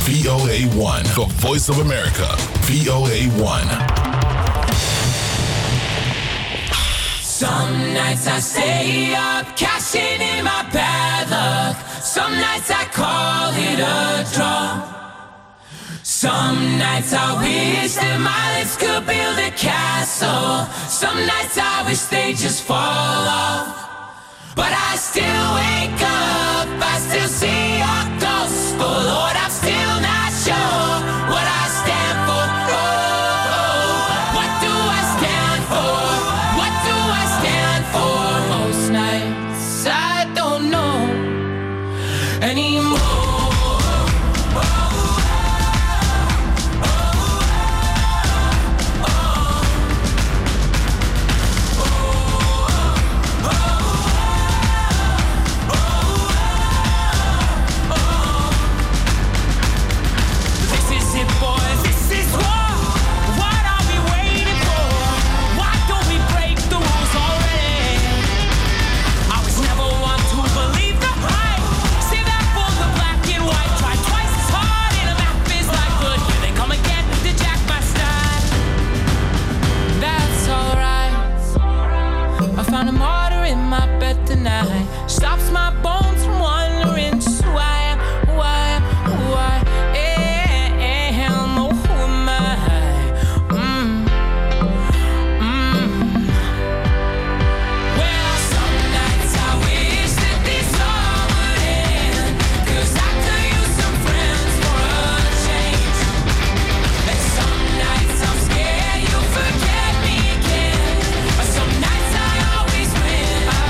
VOA1, the voice of America. VOA1. Some nights I stay up, cashing in my bad luck. Some nights I call it a draw. Some nights I wish that my lips could build a castle. Some nights I wish they just fall off. But I still wake up, I still see your ghost. Oh Lord, I'm still not sure what I stand for. Oh, what do I stand for? What do I stand for? Most nights I don't know anymore. Stops my bones from wondering just who I am, who I am, oh, who am I? Well, some nights I wish that this all would end, 'cause I could use some friends for a change. And some nights I'm scared you'll forget me again, but some nights I always win.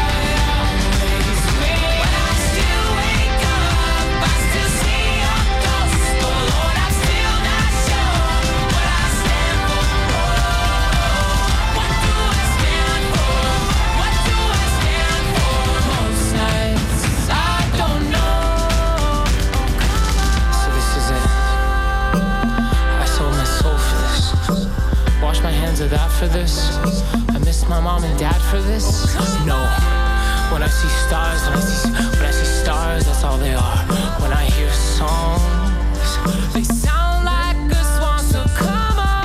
Of that for this, I miss my mom and dad for this. No, when I see stars, when I see stars, that's all they are. When I hear songs, they sound like a swan. So come on,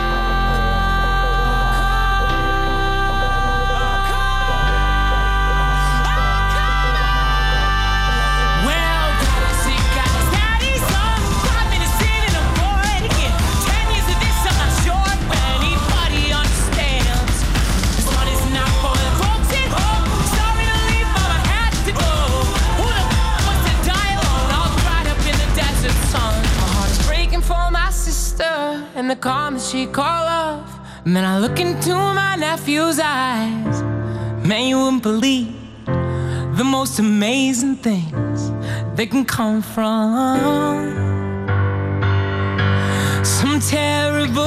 well, guys, daddy's son, 5 minutes in and I'm bored again. 10 years of this, I'm not sure. And the comments she call off. Man, I look into my nephew's eyes. Man, you wouldn't believe the most amazing things that can come from some terrible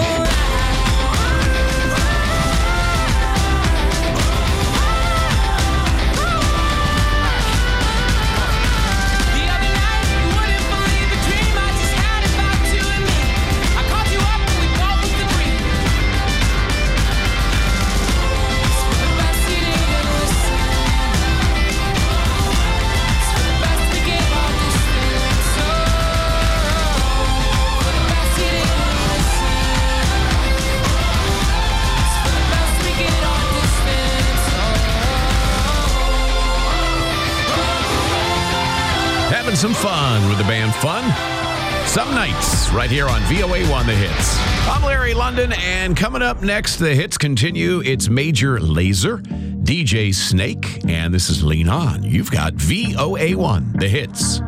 some fun with the band Fun. Some nights right here on VOA1 The Hits. I'm Larry London, and coming up next, the hits continue. It's Major Lazer, DJ Snake, and this is Lean On. You've got VOA1 The Hits.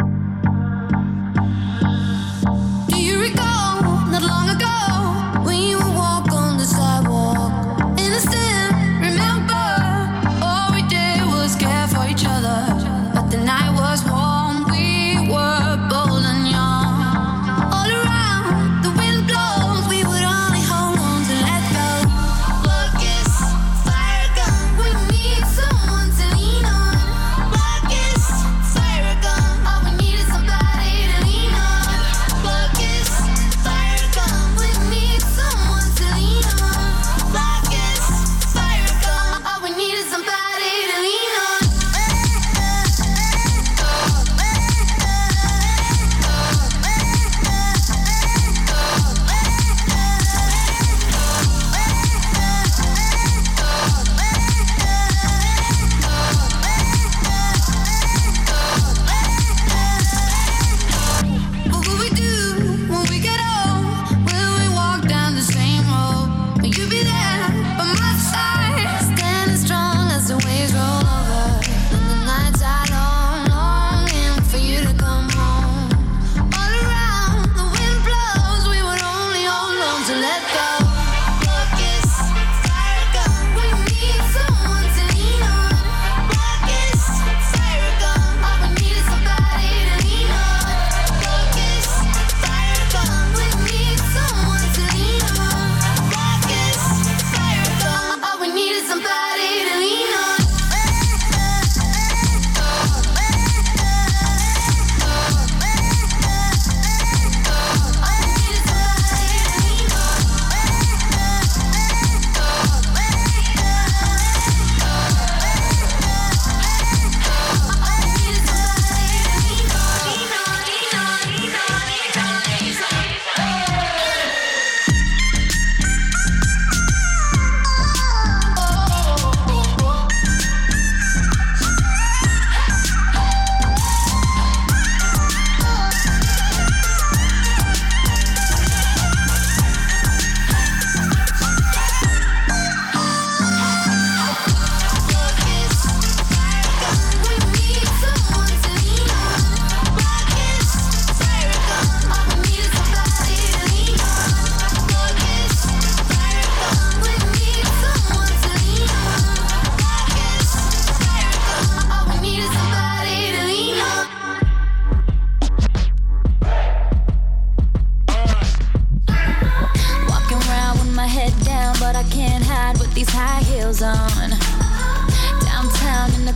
Do you recall not long ago when you would walk on the sidewalk? Innocent, remember, all we did was care for each other, but the night was warm. Fire gun,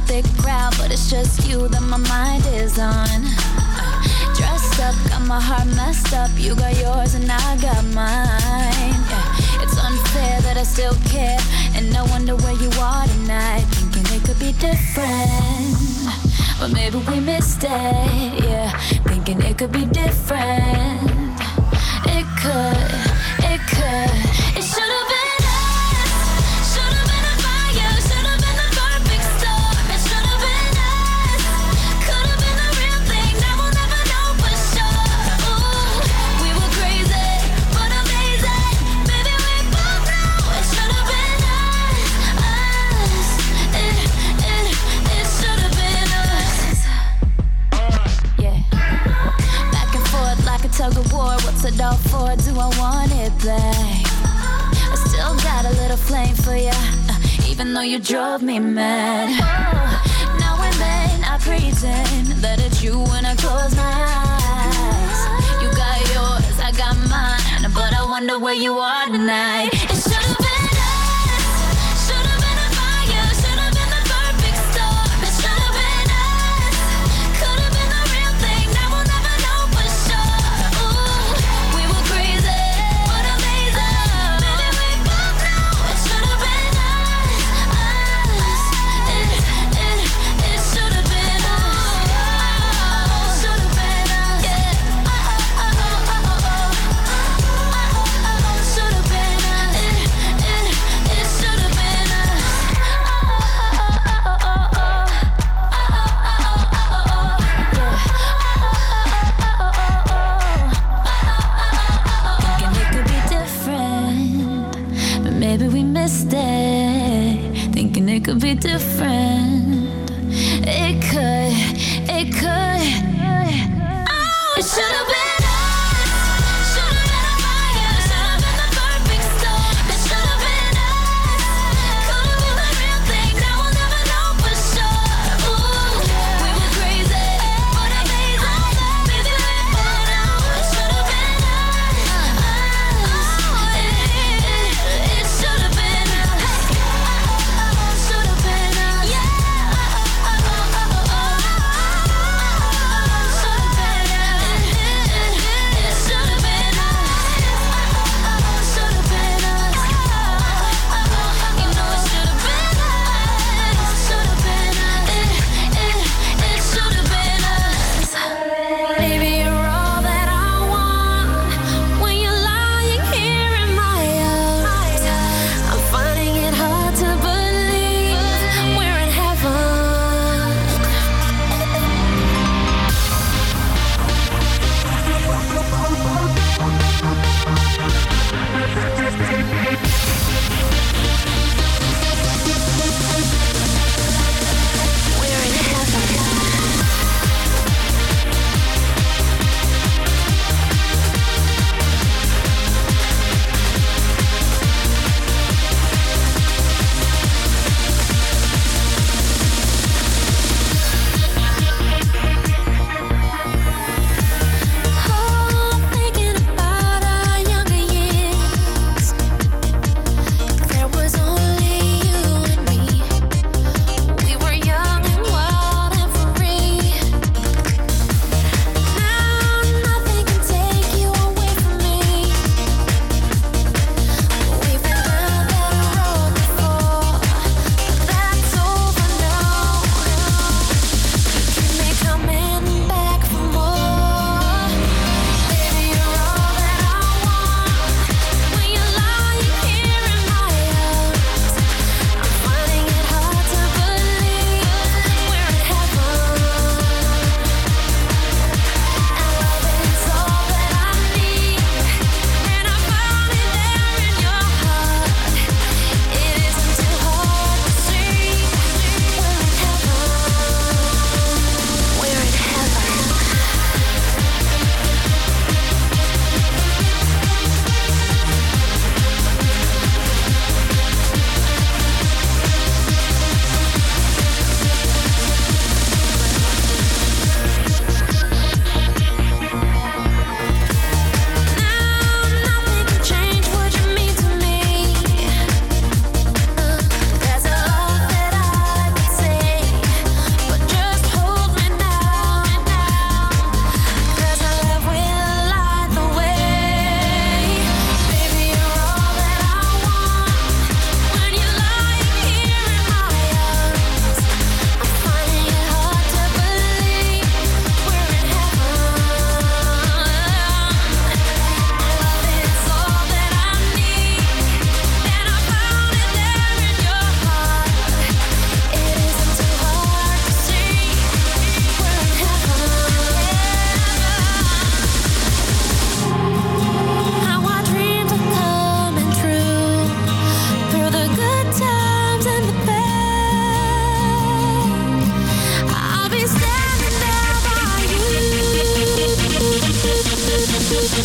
thick crowd, but it's just you that my mind is on. Dressed up, got my heart messed up. You got yours and I got mine. Yeah. It's unfair that I still care, and I wonder where you are tonight. Thinking it could be different, but maybe we missed it. Yeah, thinking it could be different. It could. It should have been us. Should have been a fire. Should have been the perfect storm. It should have been us. Could have been the real thing. Now we'll never know for sure. Ooh, we were crazy, but amazing. Baby, we both know it should have been us. It should have been us. Yeah. Back and forth like a tug of war. What's it all for? Do I want it back? I still got a little flame for ya, even though you drove me mad. Oh, now and then I pretend that it's you when I close my eyes. You got yours, I got mine, but I wonder where you are tonight. It should have been us. Should have been a fire. Should have been the perfect storm. It should have been us. Could have been the real thing. Now we'll never know for sure. Ooh, we were crazy, but amazing. Baby, we both know it should have been us. It should have been us. Should have been us. Yeah. Should have been us.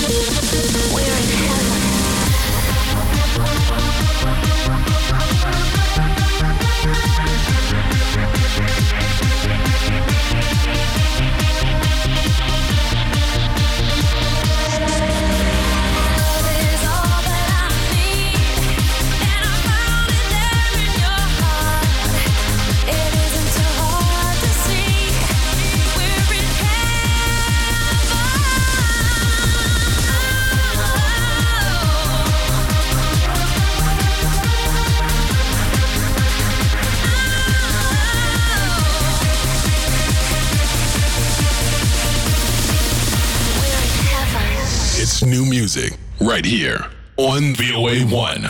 New music right here on VOA1.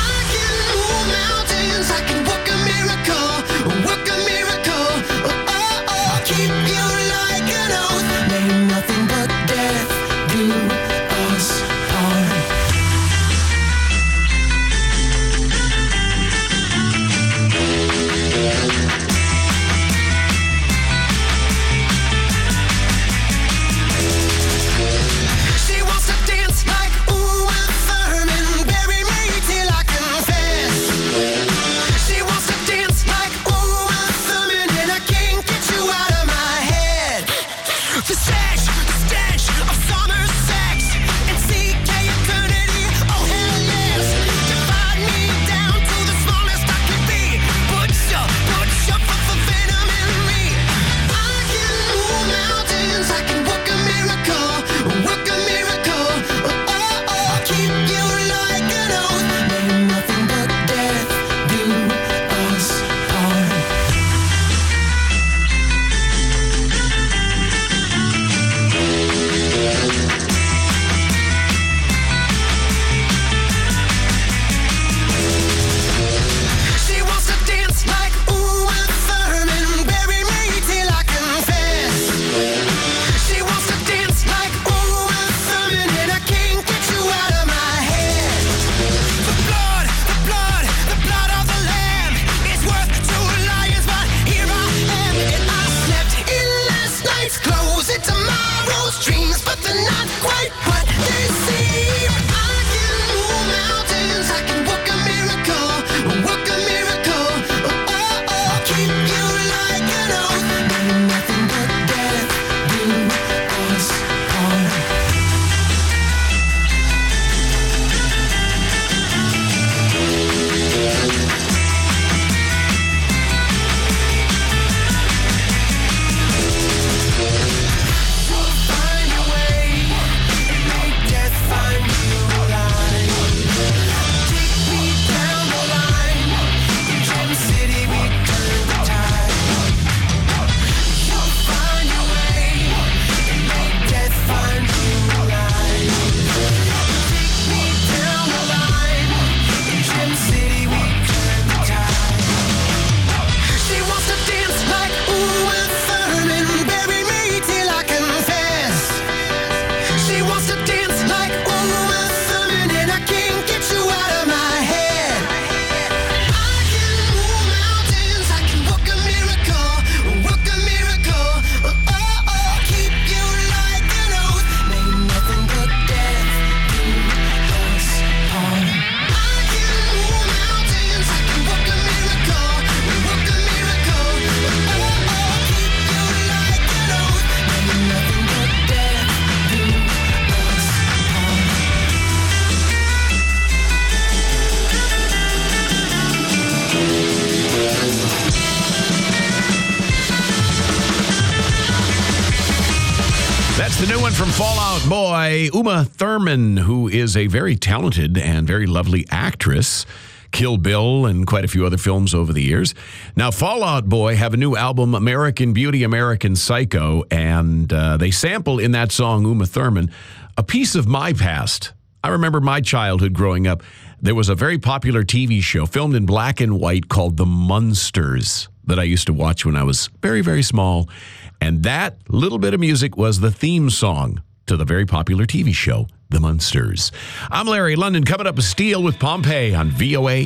The new one from Fall Out Boy, Uma Thurman, who is a very talented and very lovely actress. Kill Bill and quite a few other films over the years. Now, Fall Out Boy have a new album, American Beauty, American Psycho, and they sample in that song, Uma Thurman, a piece of my past. I remember my childhood growing up. There was a very popular TV show filmed in black and white called The Munsters that I used to watch when I was very, very small. And that little bit of music was the theme song to the very popular TV show, The Munsters. I'm Larry London. Coming up, a Steel with Pompeii on VOA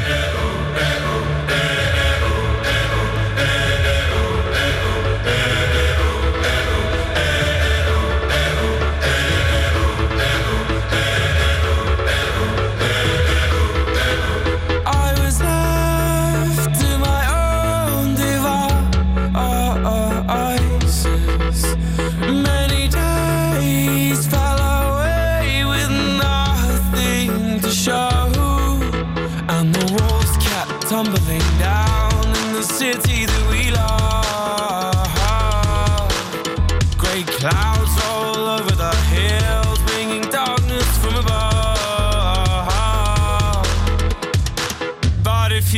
1.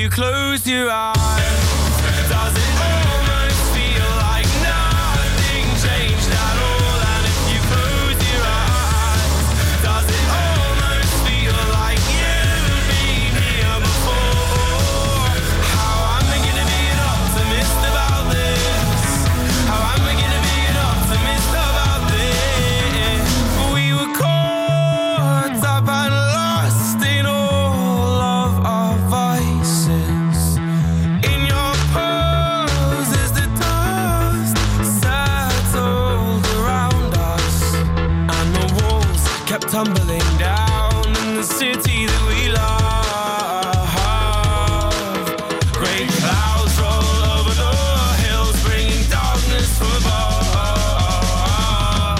you close your eyes, does it almost feel like nothing changed at all? And if you close your eyes, does it almost feel like you've been here before? How am I gonna be an optimist about this? How am I gonna be an optimist about this? We were caught up and lost in all of our vices. In your pose as the dust settled around us, and the walls kept tumbling down in the city that we love. Great clouds roll over the hills, bringing darkness from above.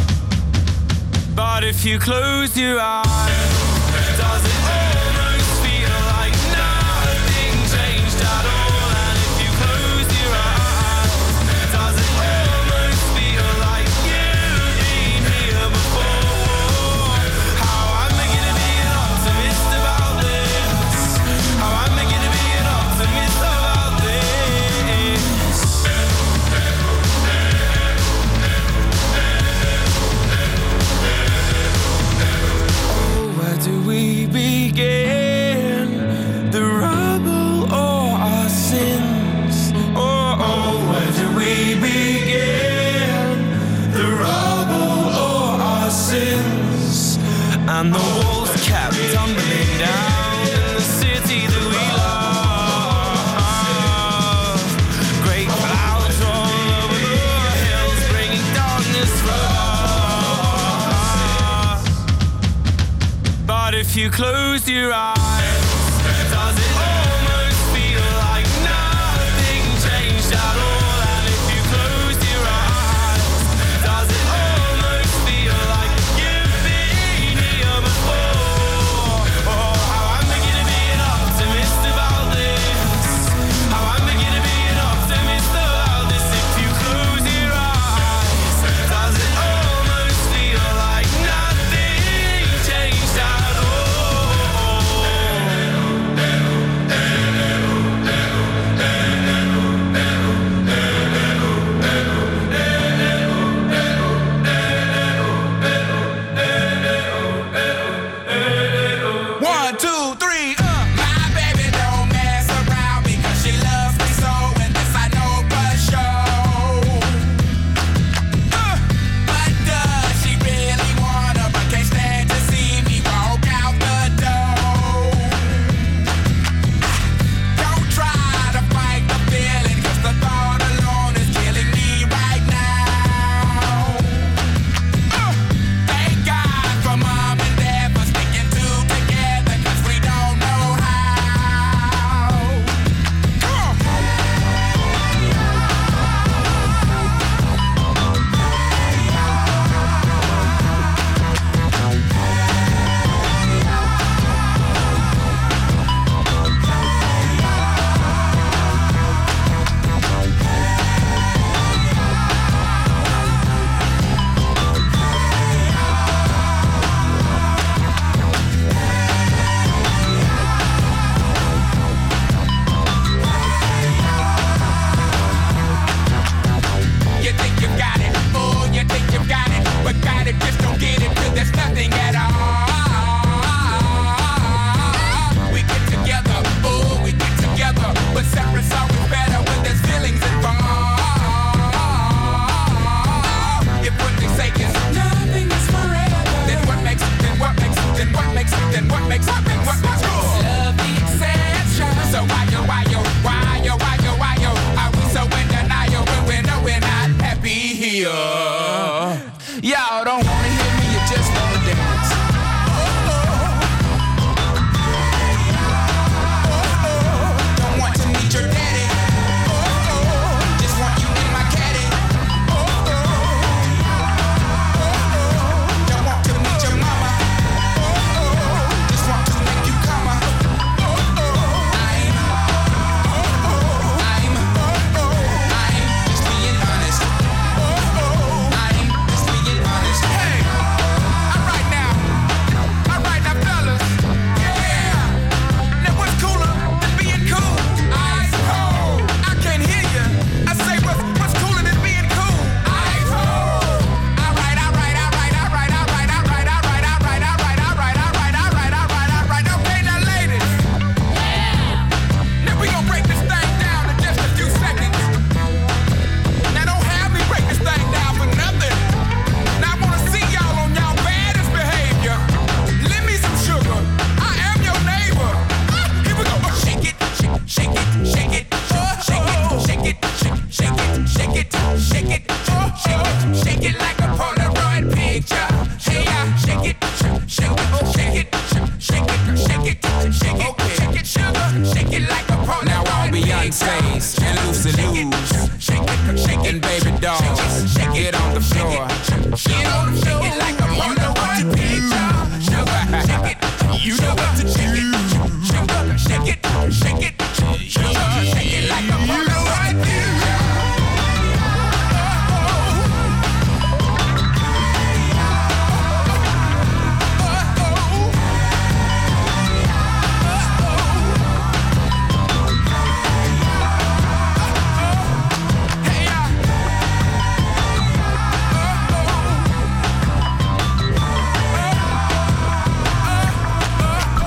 But if you close your eyes, does it almost feel like nothing changed at all? And if you close your eyes, does it almost feel like you've been here before? How am I gonna be an optimist about this? How am I gonna be an optimist about this? Oh, where do we begin? The rubble or our sins? Oh, where do we begin? The rubble or our sins? And the walls kept tumbling down in the city that we love. Great clouds roll over the hills, bringing darkness from us. But if you close your eyes, does it almost feel like nothing changed at all? And if you close your eyes, does it almost feel like you've been here before? Oh, how am I gonna be an optimist about this? How am I gonna be an optimist about this? If you close your eyes, does it almost feel like nothing changed at all?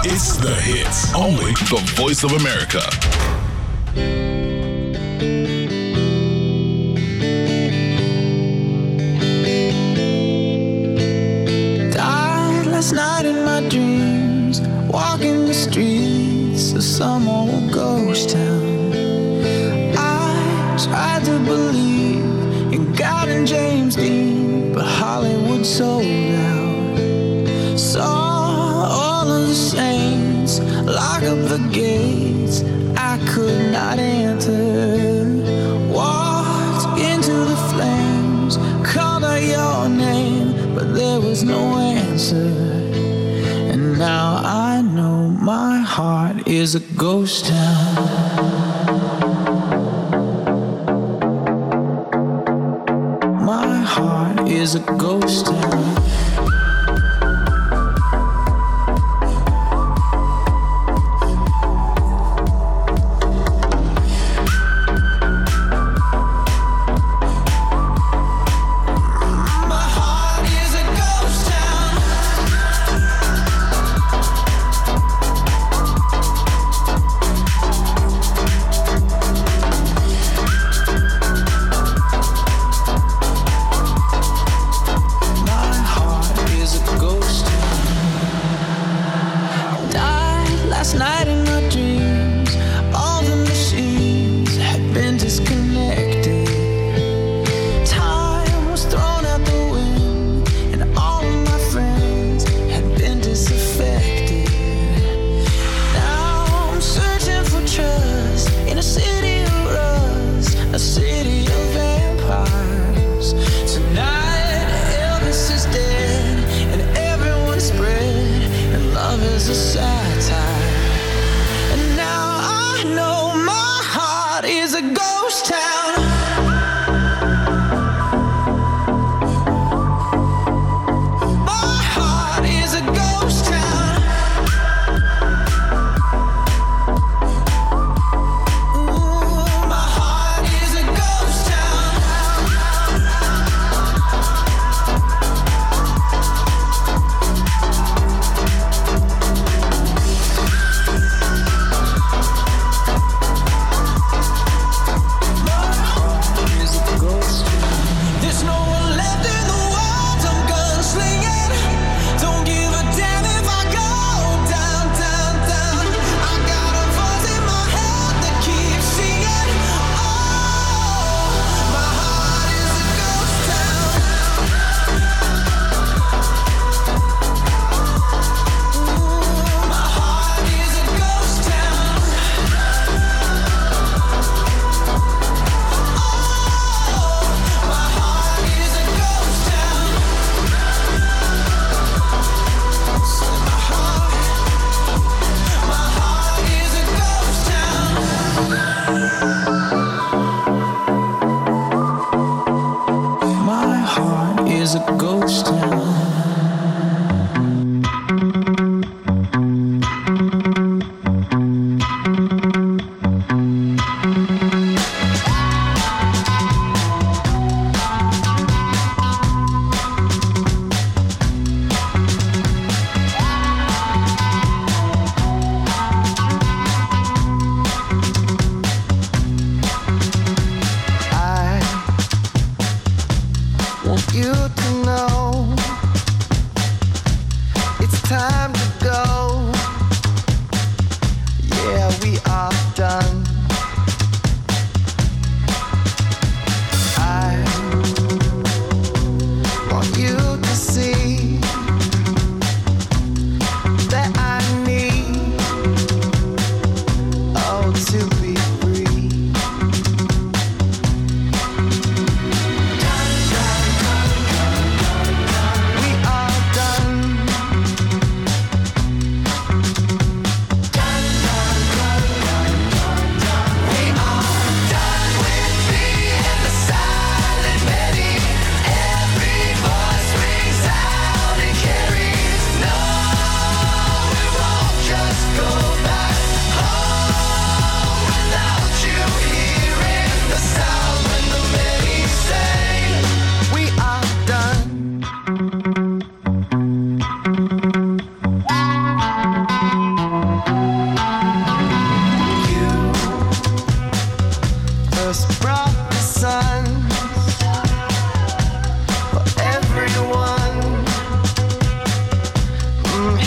It's the hits. Only the Voice of America. Died last night in my dreams, walking the streets of some old ghost town. I tried to believe in God and James Dean, but Hollywood sold out. Saw all of the saints lock up the gates I could not enter. Walked into the flames, called out your name, but there was no answer. And now I know my heart is a ghost town. My heart is a ghost town. My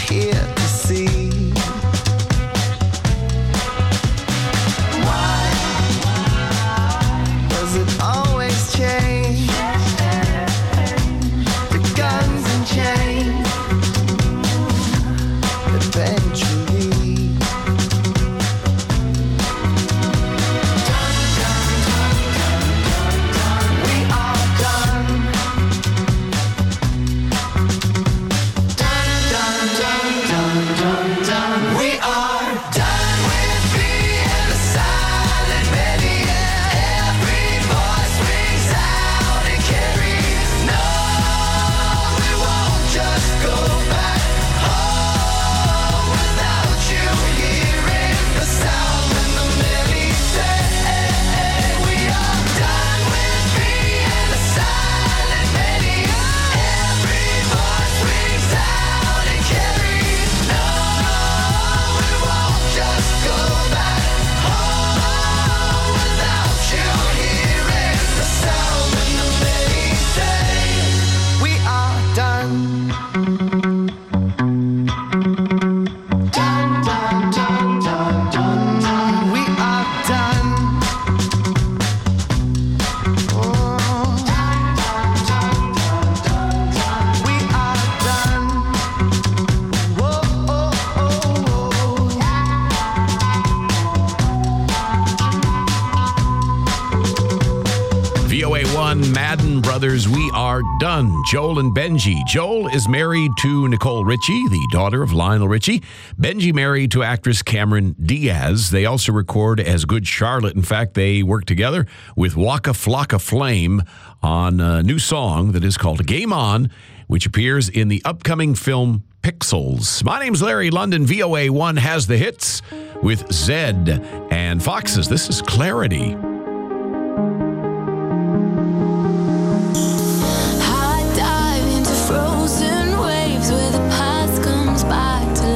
here to see. Why does it always change? The guns and chains eventually. We are done. We are done with being the silent many. Every voice rings out and carries. No, we won't just go back home without you hearing the sound when the many say. We are done with being the silent many. Every voice rings out and carries. No, we won't just go back home without you hearing the sound when the many say. We are done. Done, done, done, done, done, done. We are done. Oh. Done, done, done, done, done, done. We are done. Whoa, oh, oh, VOA1 Madden Brothers, we are done. Joel and Benji. Joel is married to Nicole Richie, the daughter of Lionel Richie. Benji married to actress Cameron Diaz. They also record as Good Charlotte. In fact, they work together with Waka Flocka Flame on a new song that is called Game On, which appears in the upcoming film Pixels. My name's Larry London. VOA1 has the hits with Zed and Foxes. This is Clarity. I dive into frozen waves where the past comes back to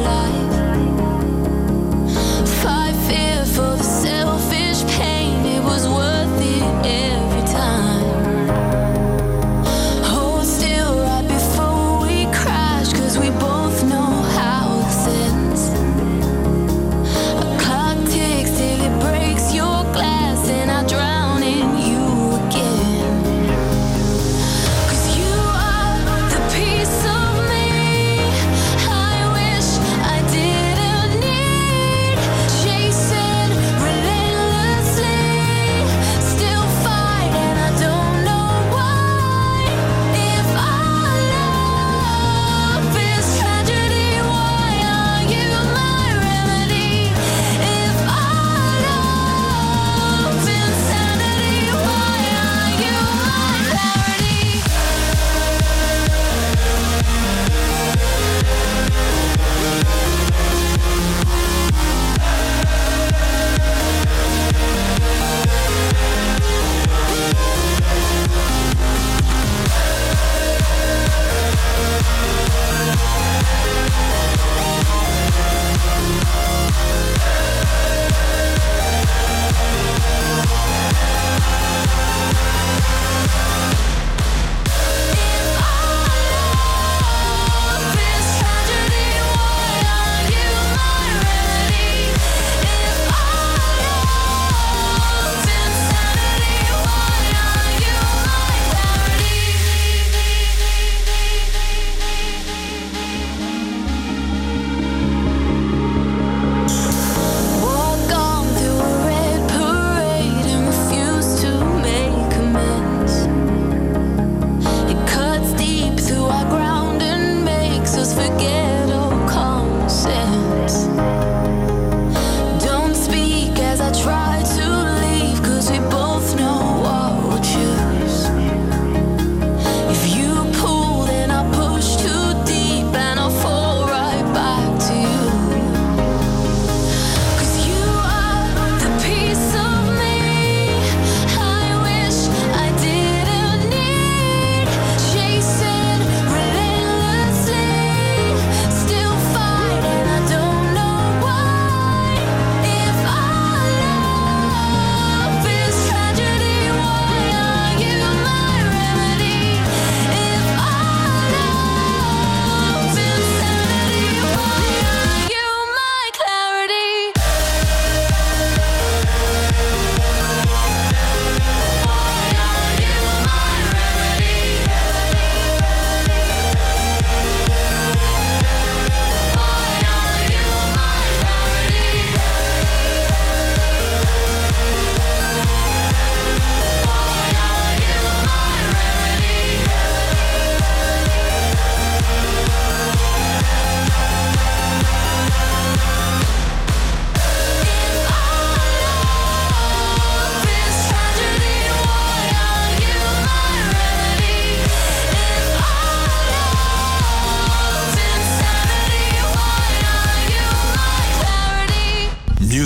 life. Fight fear for the selfish pain, it was worth it every time. Hold still right before we crash, 'cause we both know how this ends. A clock ticks till it breaks your glass, and I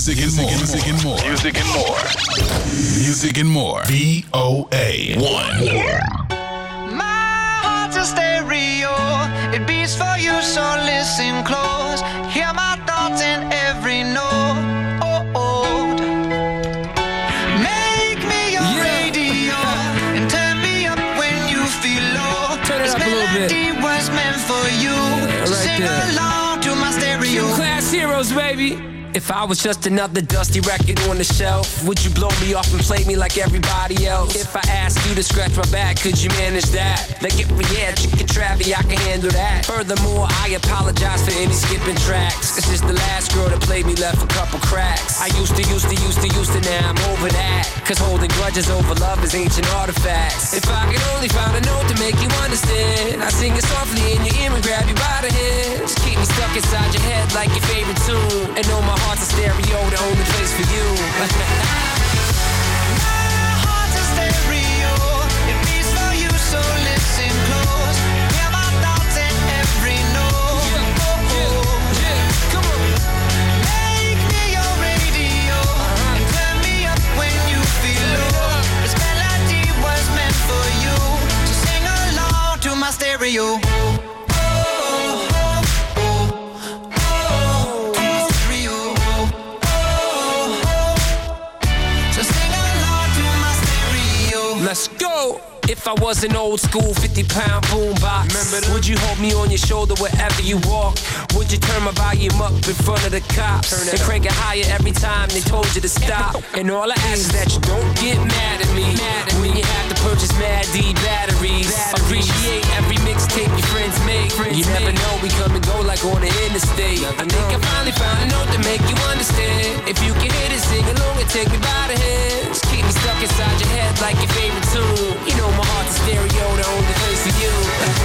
Music and more. Music and more. Music and more. Music and more. VOA 1. My heart's a stereo. It beats for you, so listen close. Hear my thoughts in every note. Make me your radio and turn me up when you feel low. Turn it This up a little bit. melody was meant for you. So right sing there. along to my stereo. Class heroes, baby. If I was just another dusty record on the shelf, would you blow me off and play me like everybody else? If I asked you to scratch my back, could you manage that? Like if we had chicken travy, I can handle that. Furthermore, I apologize for any skipping tracks. It's just the last girl that played me left a couple cracks. I used to, now I'm over that. Cause holding grudges over love is ancient artifacts. If I could only find a note to make you understand, I sing it softly in your ear and grab you by the head. Just keep me stuck inside your head like your favorite tune. And know my heart's a stereo, the only place for you. My heart's a stereo. It beats for you, so listen close. Hear my thoughts in every note. Come on. Make me your radio and turn me up when you feel low. This melody was meant for you, so sing along to my stereo. Let's go. If I was an old school 50-pound boombox, would you hold me on your shoulder wherever you walk? Would you turn my volume up in front of the cops and crank it higher every time they told you to stop? And all I ask is that you don't get mad at me when you have to purchase Mad D batteries. Appreciate every mixtape your friends make. You never know, we come and go like on the interstate. I think I finally found a note to make you understand. If you can hit it, sing along and take me by the hand. Just keep me stuck inside your head like your favorite tune. You know my heart's a stereo, the only place for you.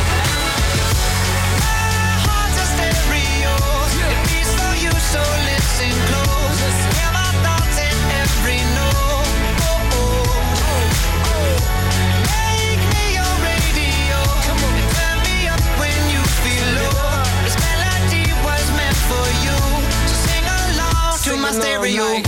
My heart's a stereo. It beats for you, so listen close. Hear my thoughts in every note. Make me your radio and turn me up when you feel low. This melody was meant for you, so sing along to my stereo.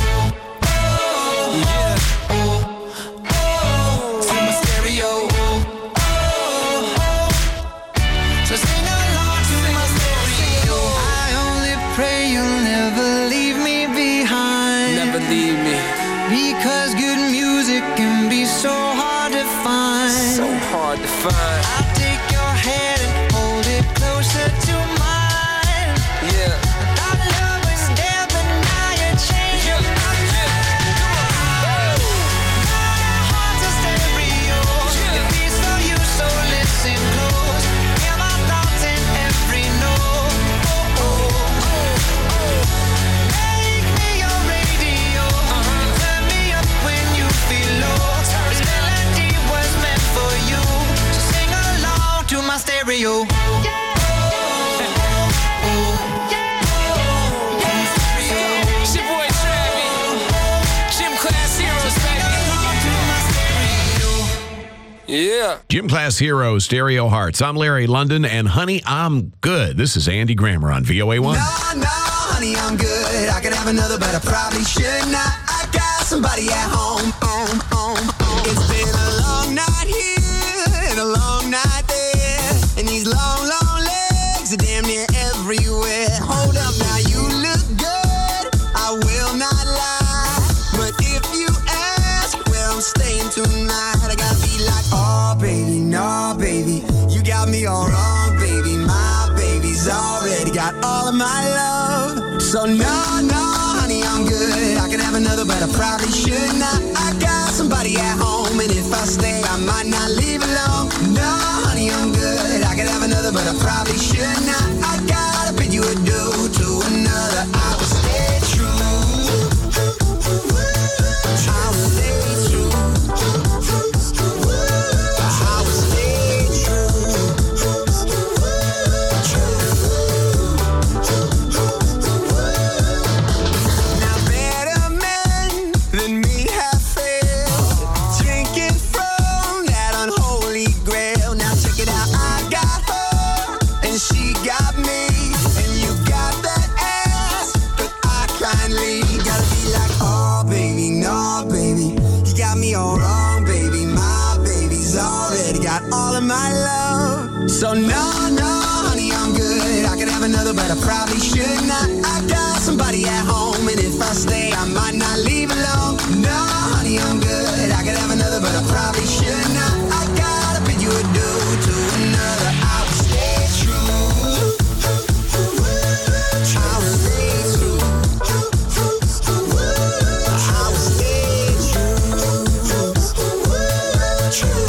Because good music can be so hard to find. So hard to find. I'll take your hand and hold it closer to mine. Yeah. Our love was there, but now you're changing my mind. My heart's a stereo. It beats for you, so listen close. Hear my thoughts in every note. Make me your radio. Turn me up when you feel low. This melody was meant for you, so sing along to my stereo. It's your boy Travie. Gym Class Heroes, baby. Yeah. Gym Class Heroes, Stereo Hearts. I'm Larry London, and honey, I'm good. This is Andy Grammer on VOA 1. No, honey, I'm good. I could have another, but I probably should not. I got somebody at home. It's been a long night here and a long night there, and these long, long legs are damn near everywhere. Hold up now, you look good, I will not lie, but if you ask where I'm staying tonight, I gotta be like, oh baby, no baby, you got me all wrong, baby. My baby's already got all of my love, so no, honey, I'm good. I could have another, but I probably should not. I got somebody at home, and if I stay, I might not leave alone. No, honey, I'm good. I could have another, but I probably should not. I gotta bid you adieu to another. I will stay true. I will stay true. I will stay Now better men than me have failed, drinking from that unholy grail. Now check it out, I got her and she got me, and you got that ass, but I kindly gotta be So no, honey, I'm good. I could have another, but I probably should not. I got somebody at home, and if I stay, I might not leave alone. No, honey, I'm good. I could have another, but I probably should not. I gotta bid you adieu to another. I will stay true. I will stay true. I will stay true.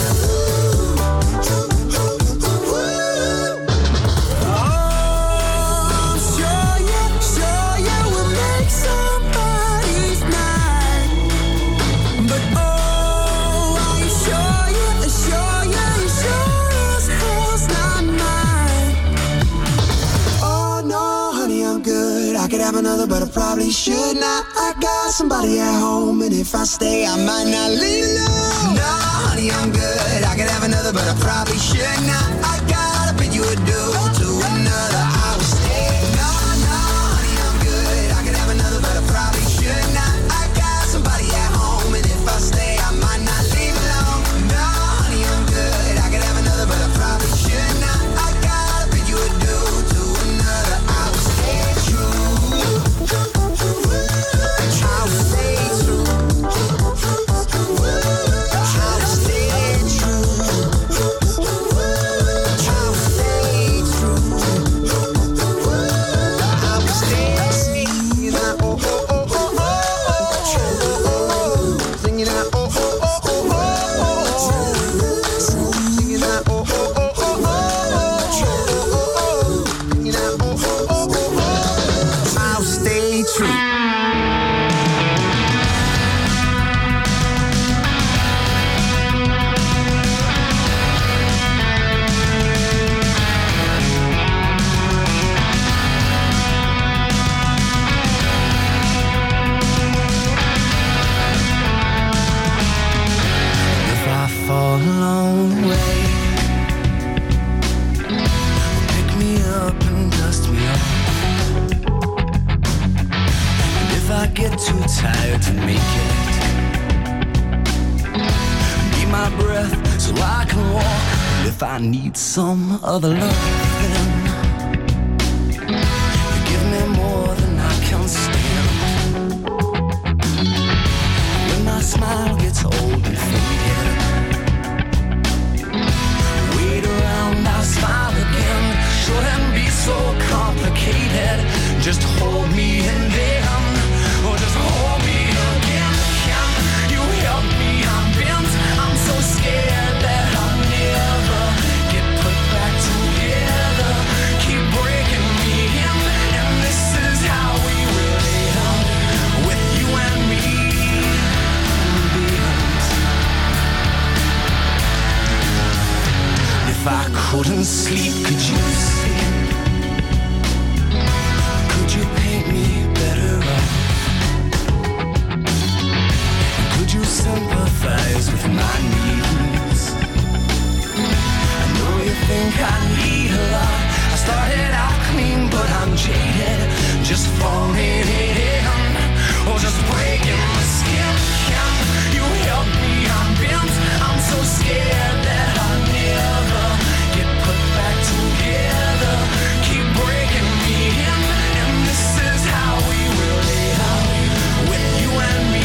Another, but I probably should not. I got somebody at home, and if I stay, I might not leave alone. No, honey, I'm good. I could have another, but I probably should not. I gotta bid you adieu to another. I will stay. No, honey, I'm good. I could have another, but I probably should not. I got somebody at home, and if I stay, I might not leave alone. No, honey, I'm good. I could have another, but I probably should not. I gotta bid you adieu to another. I will stay true. Too tired to make it. Need my breath so I can walk. And if I need some other love, then you give me more than I can stand. When my smile gets old and faded, wait around, I'll smile again. Shouldn't be so complicated. Just hold me and then. Or just hold me again. Can you help me? I'm bent. I'm so scared that I'll never get put back together. Keep breaking me in, and this is how we will end. With you and me. If I couldn't sleep, could you sleep? Could you paint me better up? Could you sympathize with my needs? I know you think I need a lot. I started out clean, but I'm jaded. Just falling in, or just breaking my skin. Can you help me? I'm bent. I'm so scared that I'll never get put back together. Keep breaking me in, and this is how we will live. With you and me.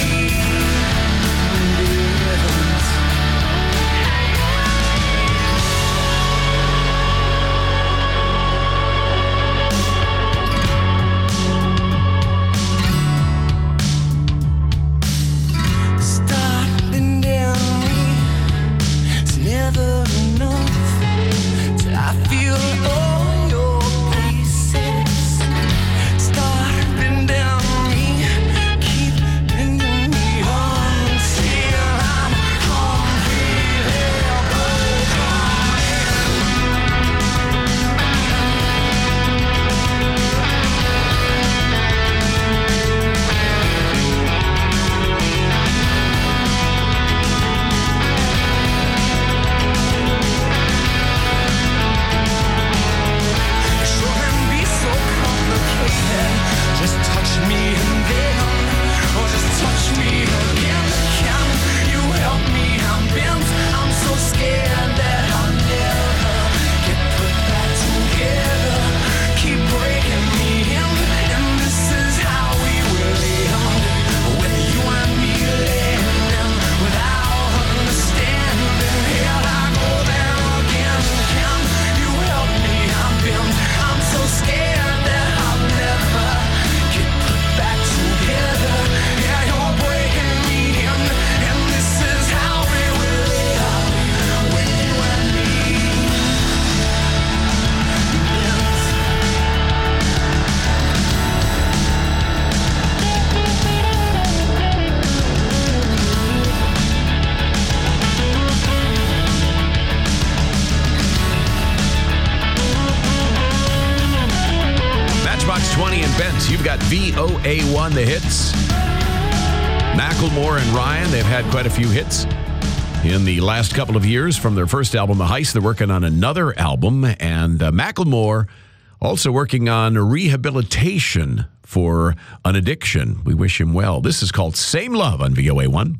6:20 and Bent. You've got VOA1 The Hits. Macklemore and Ryan, they've had quite a few hits in the last couple of years from their first album, The Heist. They're working on another album, and Macklemore also working on rehabilitation for an addiction. We wish him well. This is called Same Love on VOA1.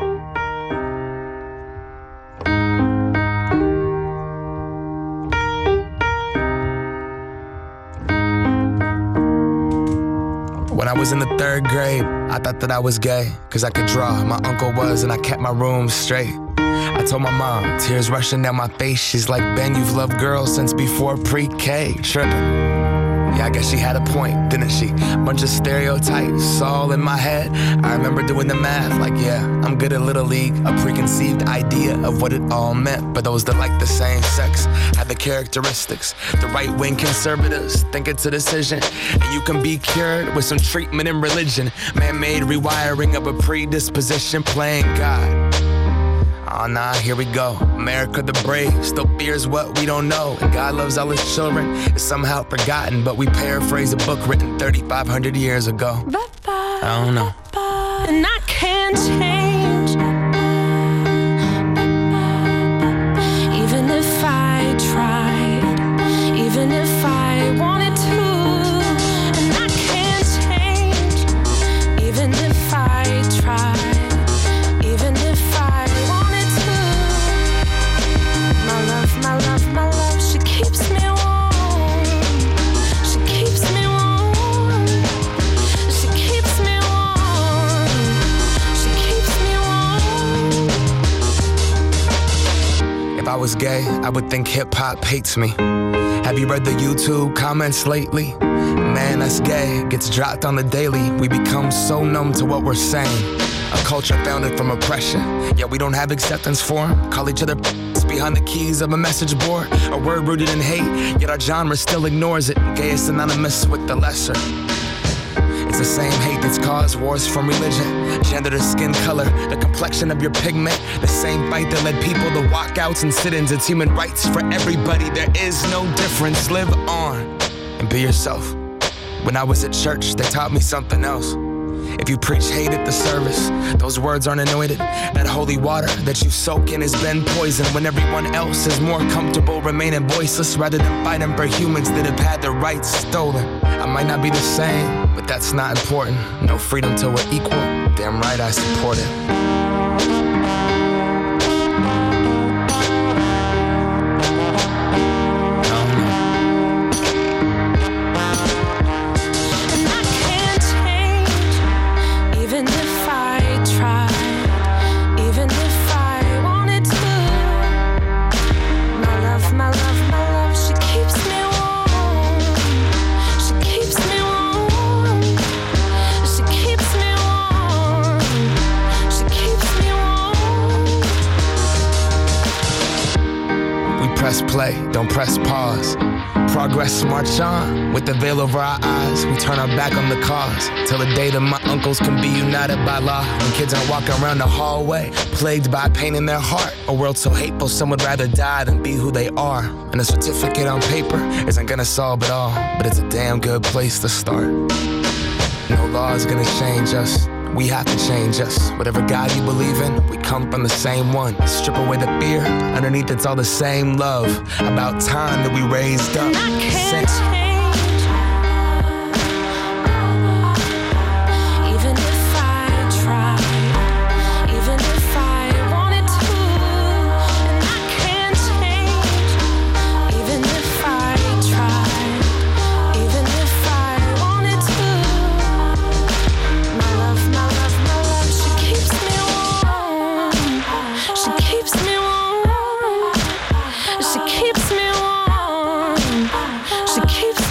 When I was in the 3rd grade, I thought that I was gay, cause I could draw. My uncle was, and I kept my room straight. I told my mom, tears rushing down my face. She's like, Ben, you've loved girls since before pre-K. Tripping. Yeah, I guess she had a point, didn't she? Bunch of stereotypes all in my head. I remember doing the math, like, yeah, I'm good at Little League. A preconceived idea of what it all meant. But those that like the same sex had the characteristics. The right-wing conservatives think it's a decision, and you can be cured with some treatment in religion. Man-made rewiring of a predisposition, playing God. Oh nah, here we go. America the brave still fears what we don't know. And God loves all his children. It's somehow forgotten, but we paraphrase a book written 3,500 years ago. I don't know. And I can't change. Even if I tried, even if I wanted to. And I can't change. Even if I tried, even if I wanted to. My love, she keeps me warm. She keeps me warm. She keeps me warm. She keeps me warm. If I was gay, I would think hip-hop hates me. Have you read the YouTube comments lately? Man, that's gay. Gets dropped on the daily. We become so numb to what we're saying. A culture founded from oppression. Yeah, we don't have acceptance for 'em. Call each other behind the keys of a message board. A word rooted in hate, yet our genre still ignores it. Gay is synonymous with the lesser. It's the same hate that's caused wars from religion, gender to skin color, the complexion of your pigment. The same fight that led people to walkouts and sit-ins. It's human rights for everybody. There is no difference. Live on and be yourself. When I was at church, they taught me something else. If you preach hate at the service, those words aren't anointed. That holy water that you soak in has been poisoned when everyone else is more comfortable remaining voiceless rather than fighting for humans that have had their rights stolen. I might not be the same, but that's not important. No freedom till we're equal. Damn right I support it. Press play, don't press pause. Progress march on, with the veil over our eyes. We turn our back on the cause, till the day that my uncles can be united by law. When kids aren't walking around the hallway, plagued by pain in their heart. A world so hateful, some would rather die than be who they are. And a certificate on paper isn't gonna solve it all, but it's a damn good place to start. No law is gonna change us. We have to change us. Whatever God you believe in, we come from the same one. Strip away the fear, underneath it's all the same love. About time that we raised up. Can't change. Even if I tried, even if I wanted to. And I can't change. Even if I tried, even if I wanted to. My love, she keeps me warm. She keeps me warm. She keeps me warm. She keeps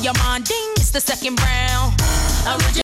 your mind, ding, it's the second round.